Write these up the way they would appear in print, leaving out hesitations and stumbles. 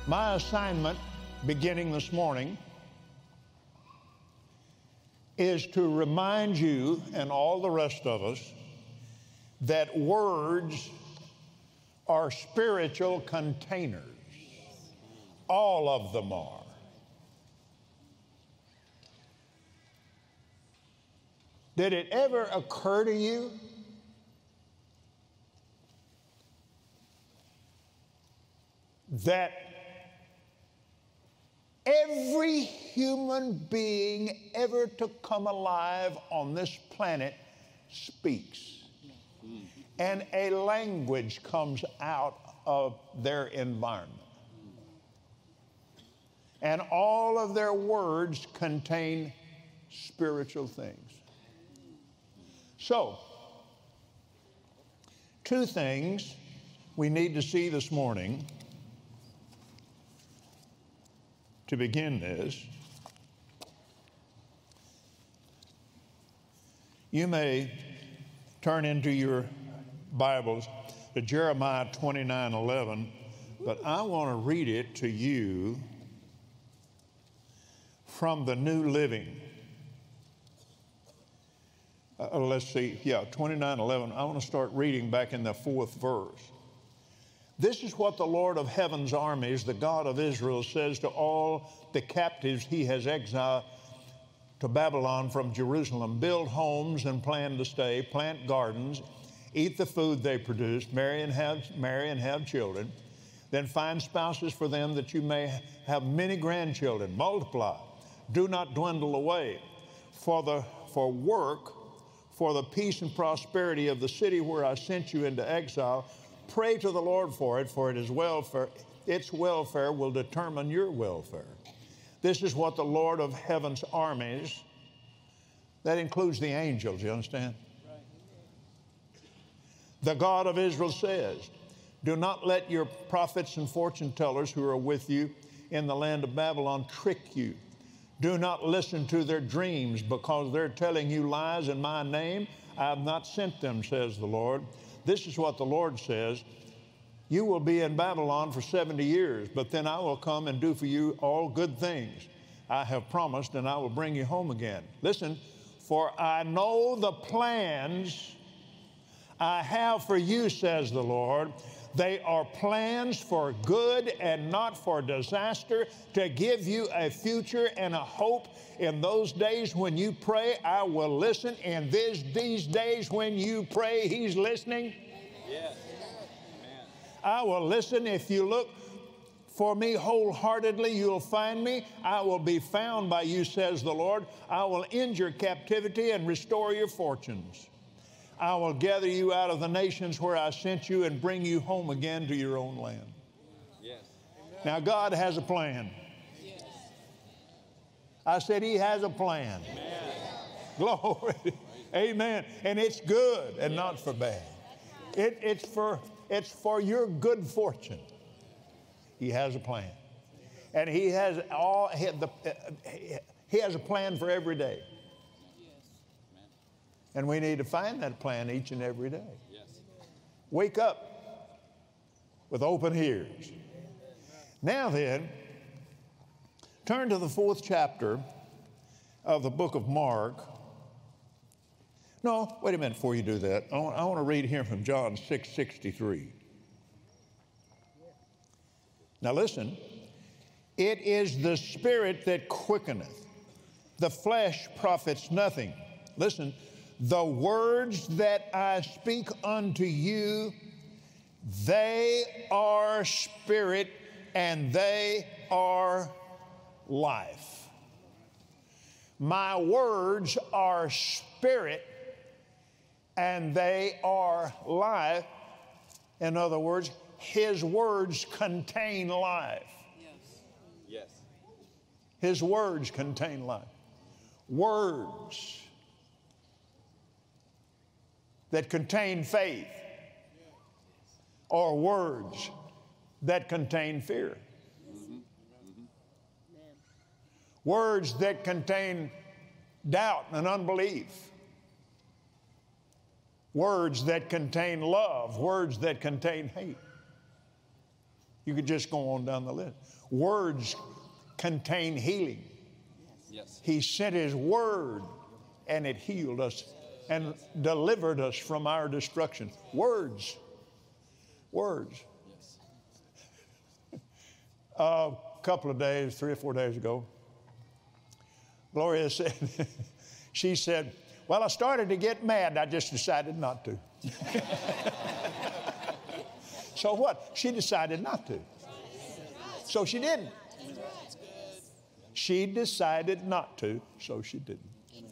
My assignment beginning this morning is to remind you and all the rest of us that words are spiritual containers. All of them are. Did it ever occur to you that every human being ever to come alive on this planet speaks, and a language comes out of their environment, and all of their words contain spiritual things? So, two things we need to see this morning to begin this. You may turn into your Bibles to Jeremiah 29:11, but I want to read it to you from the New Living. Let's see, 29:11. I want to start reading back in the 4th verse. This is what the Lord of heaven's armies, the God of Israel, says to all the captives he has exiled to Babylon from Jerusalem: build homes and plan to stay, plant gardens, eat the food they produce, marry and have children, then find spouses for them that you may have many grandchildren. Multiply, do not dwindle away. For the peace and prosperity of the city where I sent you into exile, pray to the Lord for it is welfare. Its welfare will determine your welfare. This is what the Lord of heaven's armies, that includes the angels, you understand? Right. The God of Israel says, do not let your prophets and fortune tellers who are with you in the land of Babylon trick you. Do not listen to their dreams, because they're telling you lies in my name. I have not sent them, says the Lord. This is what the Lord says: you will be in Babylon for 70 years, but then I will come and do for you all good things I have promised, and I will bring you home again. Listen, for I know the plans I have for you, says the Lord. They are plans for good and not for disaster, to give you a future and a hope. In those days when you pray, I will listen. In these days when you pray, He's listening. Yes. Amen. I will listen. If you look for me wholeheartedly, you'll find me. I will be found by you, says the Lord. I will end your captivity and restore your fortunes. I will gather you out of the nations where I sent you and bring you home again to your own land. Yes. Now, God has a plan. Yes. I said He has a plan. Amen. Glory. Amen. And it's good and not for bad. It's for your good fortune. He has a plan. And He has He has a plan for every day. And we need to find that plan each and every day. Yes. Wake up with open ears. Now then, turn to the 4th chapter of the book of Mark. No, wait a minute before you do that. I want to read here from John 6:63. Now listen. It is the Spirit that quickeneth. The flesh profits nothing. Listen. The words that I speak unto you, they are spirit and they are life. My words are spirit and they are life. In other words, His words contain life. Yes. His words contain life. Words that contain faith, or words that contain fear. Mm-hmm. Mm-hmm. Words that contain doubt and unbelief. Words that contain love, words that contain hate. You could just go on down the list. Words contain healing. Yes. He sent His word, and it healed us and delivered us from our destruction. Words. Words. Yes. A couple of days, 3 or 4 days ago, Gloria said, she said, well, I started to get mad. I just decided not to. So what? She decided not to. So she didn't. She decided not to, so she didn't.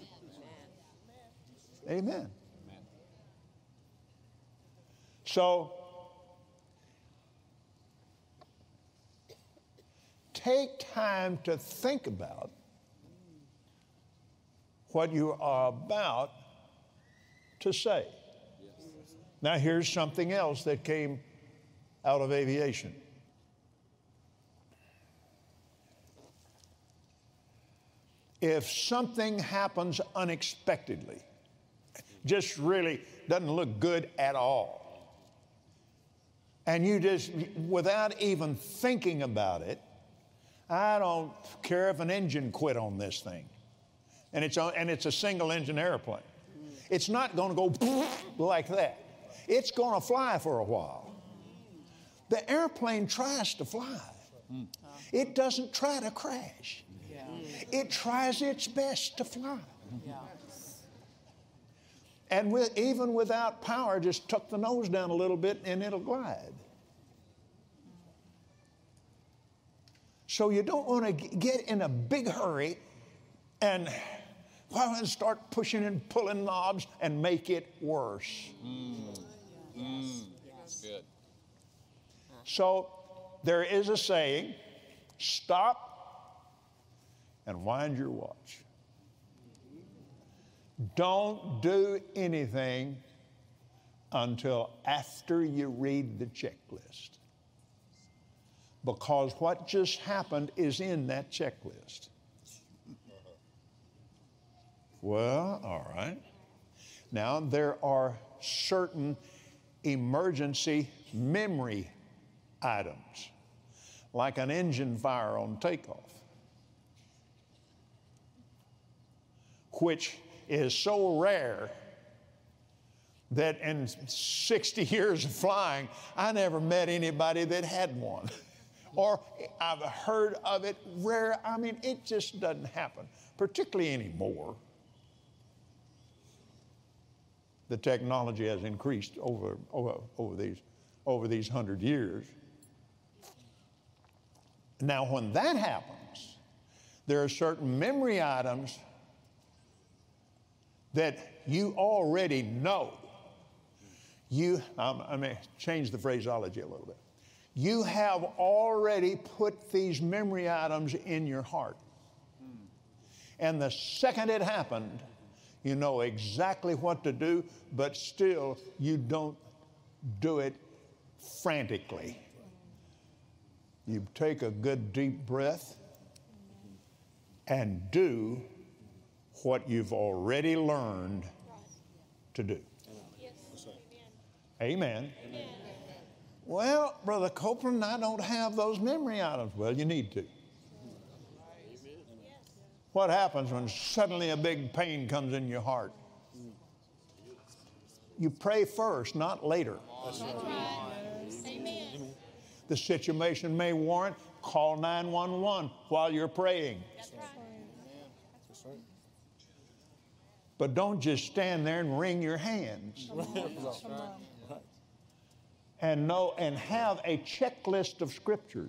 Amen. So, take time to think about what you are about to say. Now, here's something else that came out of aviation. If something happens unexpectedly, just really doesn't look good at all, and you just, without even thinking about it, I don't care if an engine quit on this thing, and it's a single engine airplane. It's not going to go like that. It's going to fly for a while. The airplane tries to fly. It doesn't try to crash. It tries its best to fly. And even without power, just tuck the nose down a little bit and it'll glide. So you don't want to get in a big hurry and start pushing and pulling knobs and make it worse. That's good. So there is a saying, stop and wind your watch. Don't do anything until after you read the checklist. Because what just happened is in that checklist. Well, all right. Now, there are certain emergency memory items, like an engine fire on takeoff, which is so rare that in 60 years of flying, I never met anybody that had one. Or I've heard of it rare. I mean, it just doesn't happen, particularly anymore. The technology has increased over these 100 years. Now, when that happens, there are certain memory items that you already know. I may change the phraseology a little bit. You have already put these memory items in your heart. And the second it happened, you know exactly what to do, but still you don't do it frantically. You take a good deep breath and do what you've already learned to do. Amen. Amen. Well, Brother Copeland, I don't have those memory items. Well, you need to. What happens when suddenly a big pain comes in your heart? You pray first, not later. Amen. The situation may warrant, call 911 while you're praying. That's right. But don't just stand there and wring your hands. And know and have a checklist of scriptures.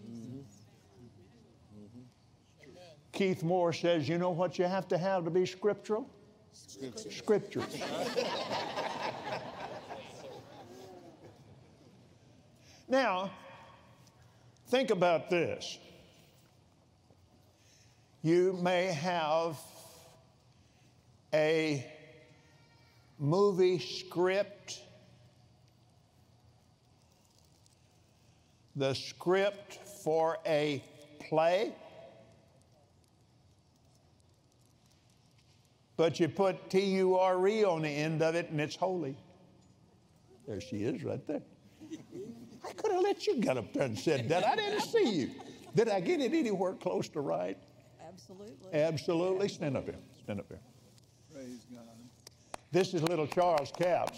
Keith Moore says, you know what you have to be scriptural? Scriptures. Now, think about this. You may have a movie script, the script for a play, but you put T-U-R-E on the end of it and it's holy. There she is right there. I could have let you get up there and said that. I didn't see you. Did I get it anywhere close to right? Absolutely. Absolutely. Stand up here. Stand up here. Praise God. This is little Charles Capps.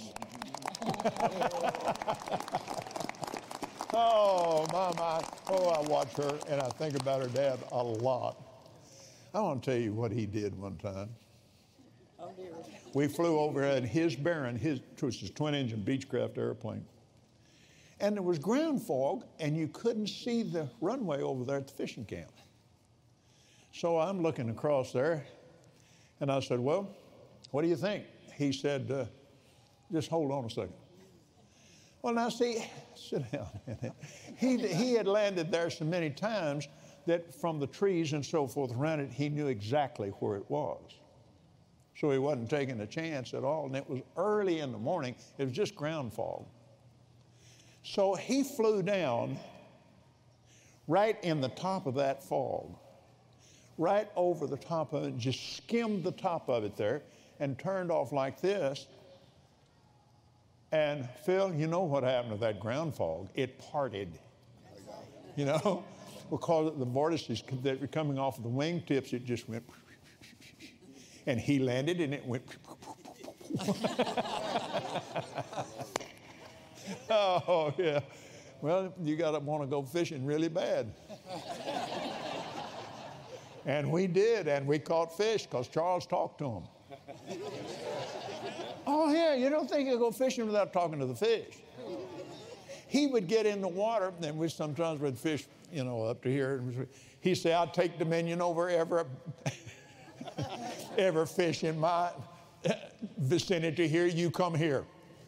Oh, my. Oh, I watch her and I think about her dad a lot. I want to tell you what he did one time. Oh, dear. We flew over in his Baron, which was his twin-engine Beechcraft airplane. And there was ground fog, and you couldn't see the runway over there at the fishing camp. So I'm looking across there, and I said, well, what do you think? He said, just hold on a second. Well, now see, sit down a minute. He had landed there so many times that from the trees and so forth around it, he knew exactly where it was. So he wasn't taking a chance at all, and it was early in the morning. It was just ground fog. So he flew down right in the top of that fog, right over the top of it, just skimmed the top of it there and turned off like this. And Phil, you know what happened to that ground fog? It parted, you know, because the vortices that were coming off of the wingtips, it just went, and he landed and it went. Oh, yeah. Well, you got to want to go fishing really bad. And we did, and we caught fish because Charles talked to him. Oh, yeah, you don't think you go fishing without talking to the fish. He would get in the water, and we sometimes would fish, you know, up to here. He'd say, I'll take Dominion over every fish in my vicinity here, you come here.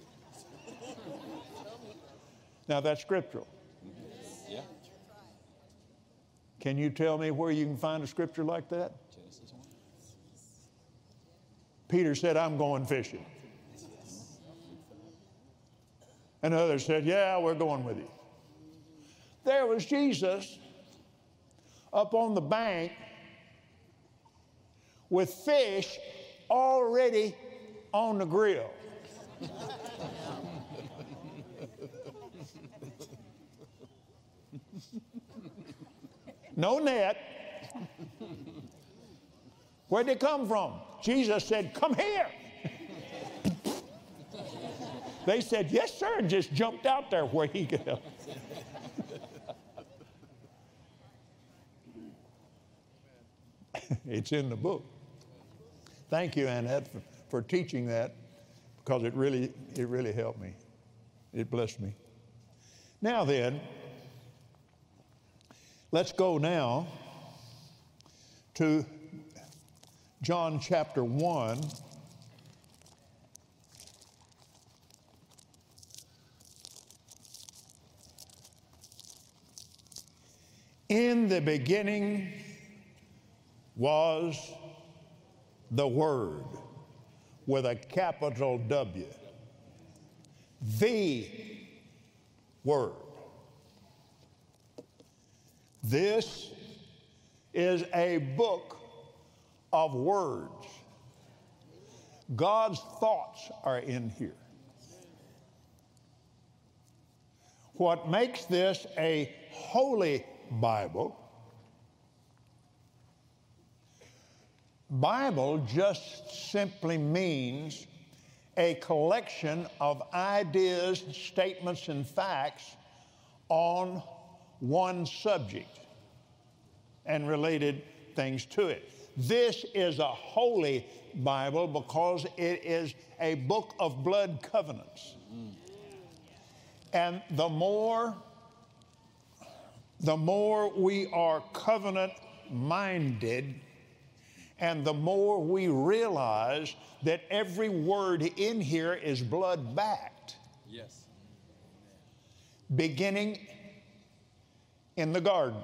Now that's scriptural. Yeah. Can you tell me where you can find a scripture like that? Genesis 1. Peter said, I'm going fishing. And others said, yeah, we're going with you. There was Jesus up on the bank with fish already on the grill. No net. Where'd they come from? Jesus said, come here. They said, yes, sir, and just jumped out there where he could help. It's in the book. Thank you, Annette, for teaching that, because it really helped me. It blessed me. Now then, let's go now to John chapter 1. In the beginning was the Word with a capital W. The Word. This is a book of words. God's thoughts are in here. What makes this a holy Bible just simply means a collection of ideas, statements, and facts on one subject and related things to it. This is a holy Bible because it is a book of blood covenants. And the more we are covenant minded, and the more we realize that every word in here is blood backed. Yes. Beginning in the garden.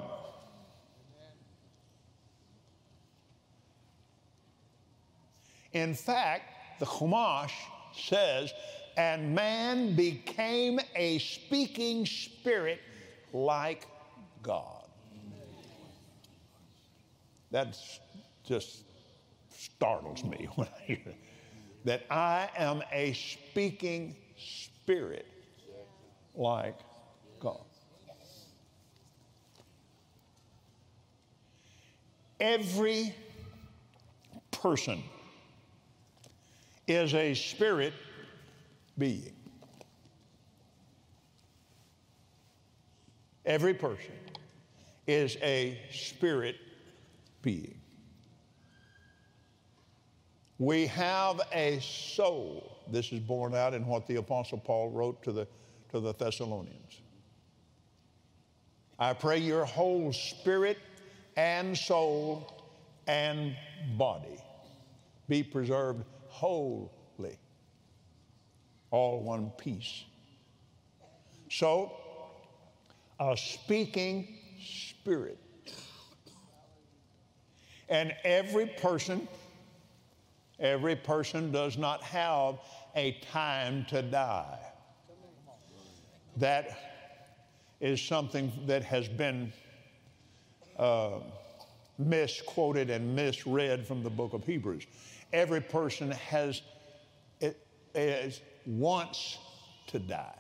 In fact, the Chumash says, and man became a speaking spirit like God. That just startles me when I hear it. That I am a speaking spirit like God. Every person is a spirit being. Every person is a spirit being. We have a soul. This is borne out in what the Apostle Paul wrote to the Thessalonians. I pray your whole spirit and soul and body be preserved wholly, all one piece. So, a speaking spirit. And every person does not have a time to die. That is something that has been misquoted and misread from the book of Hebrews. Every person wants to die.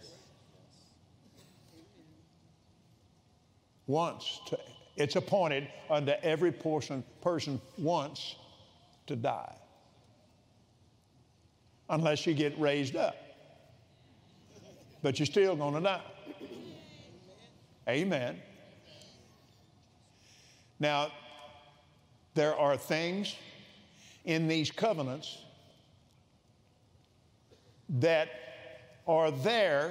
It's appointed unto every person wants to die. Unless you get raised up. But you're still going to die. Amen. Now, there are things in these covenants that are there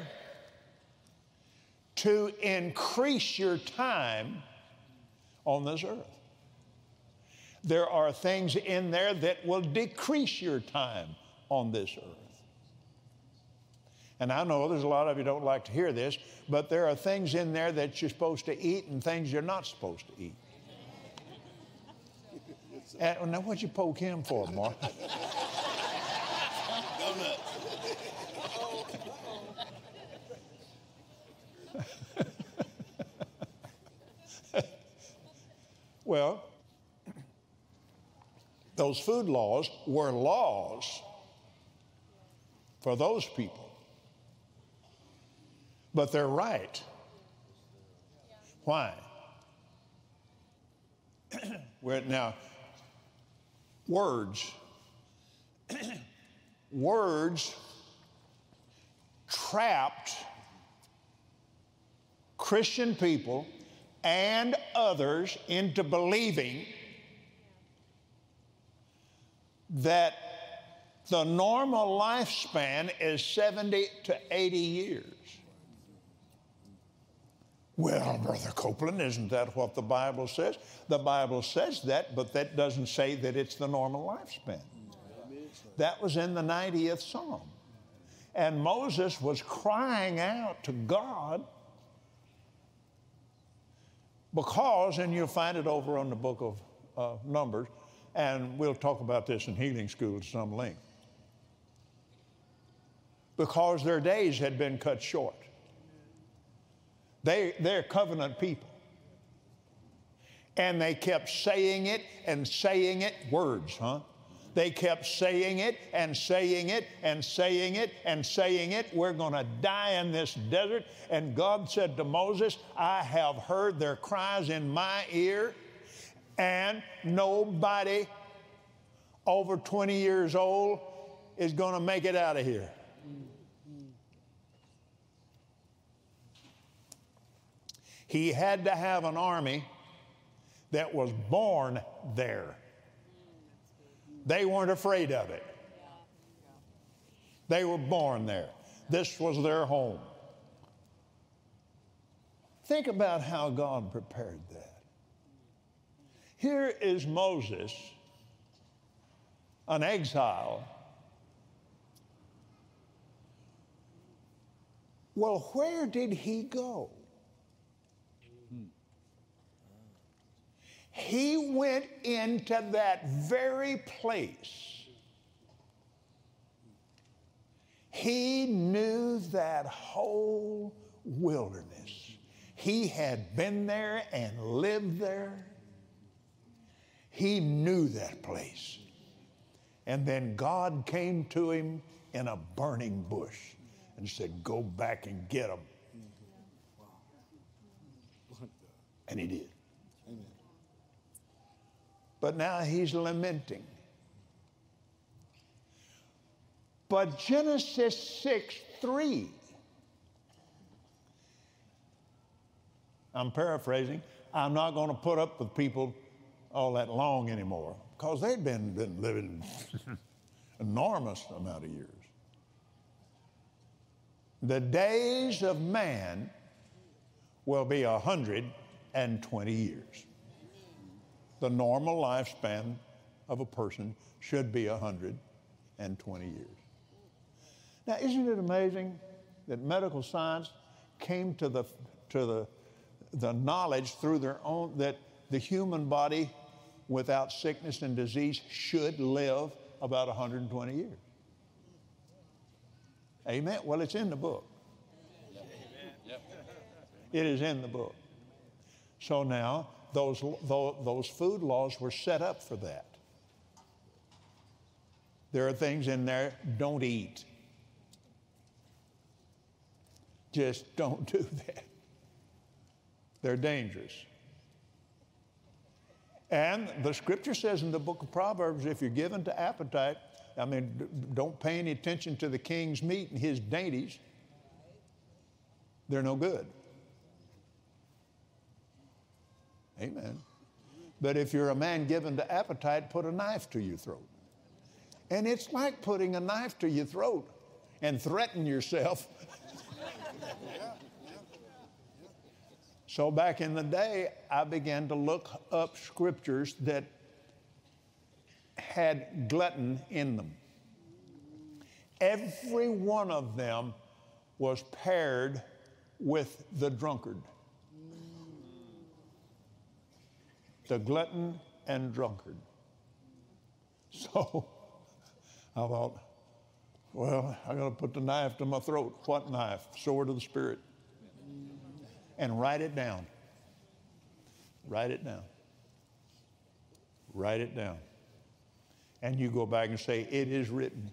to increase your time on this earth. There are things in there that will decrease your time on this earth. And I know there's a lot of you don't like to hear this, but there are things in there that you're supposed to eat and things you're not supposed to eat. And now what'd you poke him for, Mark? Well, those food laws were laws for those people. But they're right. Why? Now, words trapped Christian people and others into believing that the normal lifespan is 70 to 80 years. Well, Brother Copeland, isn't that what the Bible says? The Bible says that, but that doesn't say that it's the normal lifespan. That was in the 90th Psalm. And Moses was crying out to God because, and you'll find it over on the book of Numbers, and we'll talk about this in healing school at some length, because their days had been cut short. They're covenant people. And they kept saying it and saying it, words, huh? They kept saying it and saying it and saying it and saying it. We're going to die in this desert. And God said to Moses, I have heard their cries in my ear, and nobody over 20 years old is going to make it out of here. He had to have an army that was born there. They weren't afraid of it. They were born there. This was their home. Think about how God prepared that. Here is Moses, an exile. Well, where did he go? He went into that very place. He knew that whole wilderness. He had been there and lived there. He knew that place. And then God came to him in a burning bush and said, go back and get them. And he did. But now he's lamenting. But Genesis 6:3, I'm paraphrasing, I'm not going to put up with people all that long anymore, because they've been living enormous amount of years. The days of man will be 120 years. The normal lifespan of a person should be 120 years. Now, isn't it amazing that medical science came to the knowledge through their own that the human body without sickness and disease should live about 120 years? Amen. Well, it's in the book. It is in the book. So now, those food laws were set up for that. There are things in there, don't eat. Just don't do that. They're dangerous. And the scripture says in the book of Proverbs, if you're given to appetite, I mean, don't pay any attention to the king's meat and his dainties. They're no good. Amen. But if you're a man given to appetite, put a knife to your throat. And it's like putting a knife to your throat and threaten yourself. So back in the day, I began to look up scriptures that had glutton in them. Every one of them was paired with the drunkard. The glutton and drunkard. So I thought, well, I got to put the knife to my throat. What knife? Sword of the Spirit. And write it down. Write it down. Write it down. And you go back and say, it is written.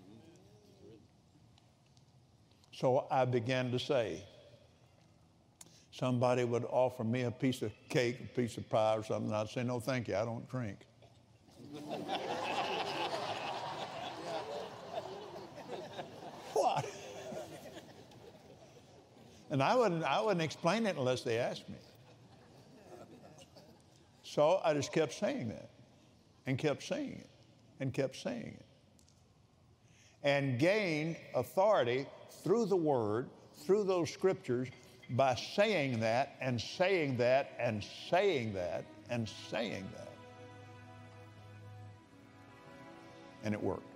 So I began to say, somebody would offer me a piece of cake, a piece of pie or something, and I'd say, no, thank you, I don't drink. What? And I wouldn't explain it unless they asked me. So I just kept saying that, and kept saying it, and kept saying it. And gained authority through the Word, through those scriptures, by saying that, and saying that, and saying that, and saying that. And it worked.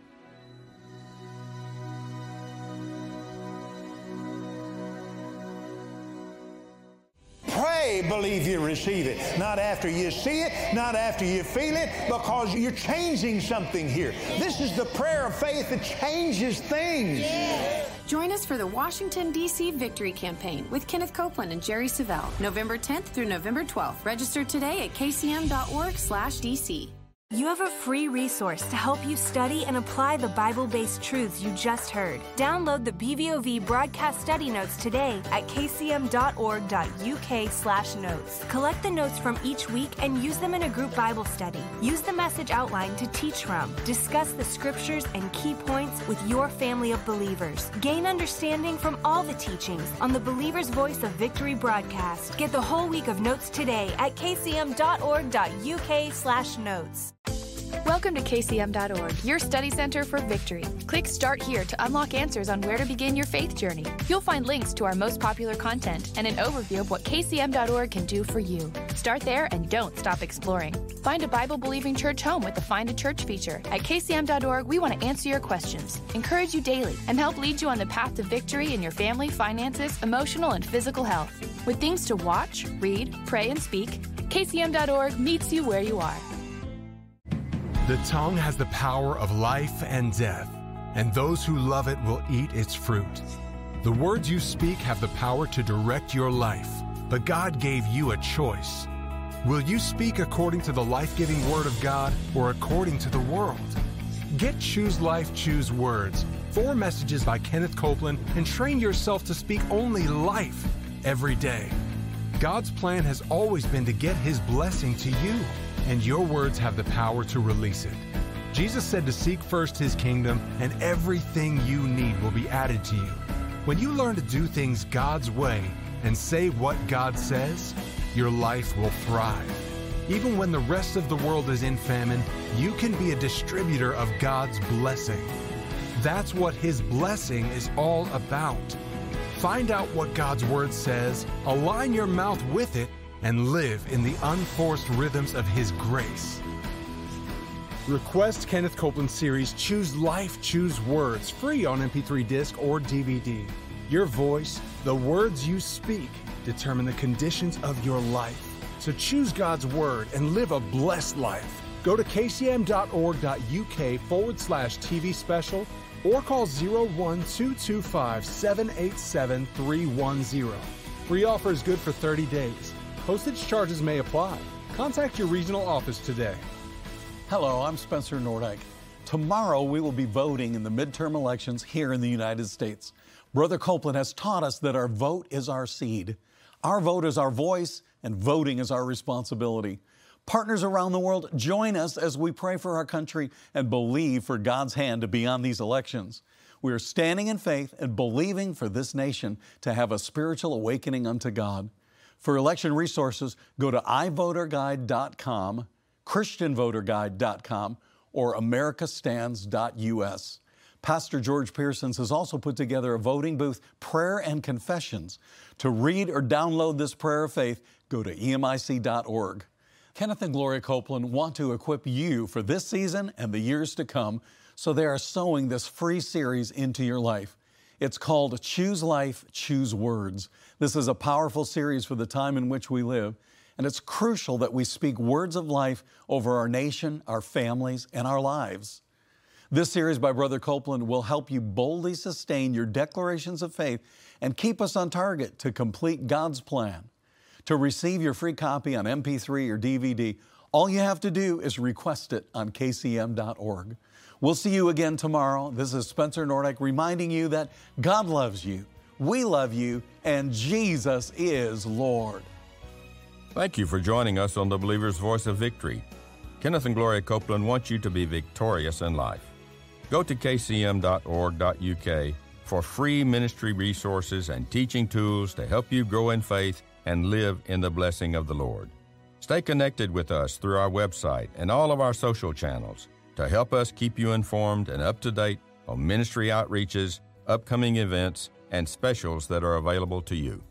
Pray, believe you receive it. Not after you see it, not after you feel it, because you're changing something here. This is the prayer of faith that changes things. Yeah. Join us for the Washington, D.C. Victory Campaign with Kenneth Copeland and Jerry Savelle, November 10th through November 12th. Register today at kcm.org/DC. You have a free resource to help you study and apply the Bible-based truths you just heard. Download the BVOV broadcast study notes today at kcm.org.uk/notes. Collect the notes from each week and use them in a group Bible study. Use the message outline to teach from. Discuss the scriptures and key points with your family of believers. Gain understanding from all the teachings on the Believer's Voice of Victory broadcast. Get the whole week of notes today at kcm.org.uk/notes. Welcome to KCM.org, your study center for victory. Click Start Here to unlock answers on where to begin your faith journey. You'll find links to our most popular content and an overview of what KCM.org can do for you. Start there and don't stop exploring. Find a Bible-believing church home with the Find a Church feature. At KCM.org, we want to answer your questions, encourage you daily, and help lead you on the path to victory in your family, finances, emotional, and physical health. With things to watch, read, pray, and speak, KCM.org meets you where you are. The tongue has the power of life and death, and those who love it will eat its fruit. The words you speak have the power to direct your life, but God gave you a choice. Will you speak according to the life-giving Word of God or according to the world? Get Choose Life, Choose Words, 4 messages by Kenneth Copeland, and train yourself to speak only life every day. God's plan has always been to get His blessing to you, and your words have the power to release it. Jesus said to seek first His kingdom, and everything you need will be added to you. When you learn to do things God's way and say what God says, your life will thrive. Even when the rest of the world is in famine, you can be a distributor of God's blessing. That's what His blessing is all about. Find out what God's Word says, align your mouth with it, and live in the unforced rhythms of His grace. Request Kenneth Copeland's series, Choose Life, Choose Words, free on MP3 disc or DVD. Your voice, the words you speak, determine the conditions of your life. So choose God's Word and live a blessed life. Go to kcm.org.uk/TV special or call 01225-787-310. Free offer is good for 30 days. Postage charges may apply. Contact your regional office today. Hello, I'm Spencer Nordyke. Tomorrow we will be voting in the midterm elections here in the United States. Brother Copeland has taught us that our vote is our seed. Our vote is our voice, and voting is our responsibility. Partners around the world, join us as we pray for our country and believe for God's hand to be on these elections. We are standing in faith and believing for this nation to have a spiritual awakening unto God. For election resources, go to iVoterGuide.com, ChristianVoterGuide.com, or AmericaStands.us. Pastor George Pearsons has also put together a voting booth, prayer and confessions. To read or download this prayer of faith, go to emic.org. Kenneth and Gloria Copeland want to equip you for this season and the years to come, so they are sowing this free series into your life. It's called Choose Life, Choose Words. This is a powerful series for the time in which we live, and it's crucial that we speak words of life over our nation, our families, and our lives. This series by Brother Copeland will help you boldly sustain your declarations of faith and keep us on target to complete God's plan. To receive your free copy on MP3 or DVD, all you have to do is request it on kcm.org. We'll see you again tomorrow. This is Spencer Nordyke reminding you that God loves you, we love you, and Jesus is Lord. Thank you for joining us on the Believer's Voice of Victory. Kenneth and Gloria Copeland want you to be victorious in life. Go to kcm.org.uk for free ministry resources and teaching tools to help you grow in faith and live in the blessing of the Lord. Stay connected with us through our website and all of our social channels to help us keep you informed and up to date on ministry outreaches, upcoming events, and specials that are available to you.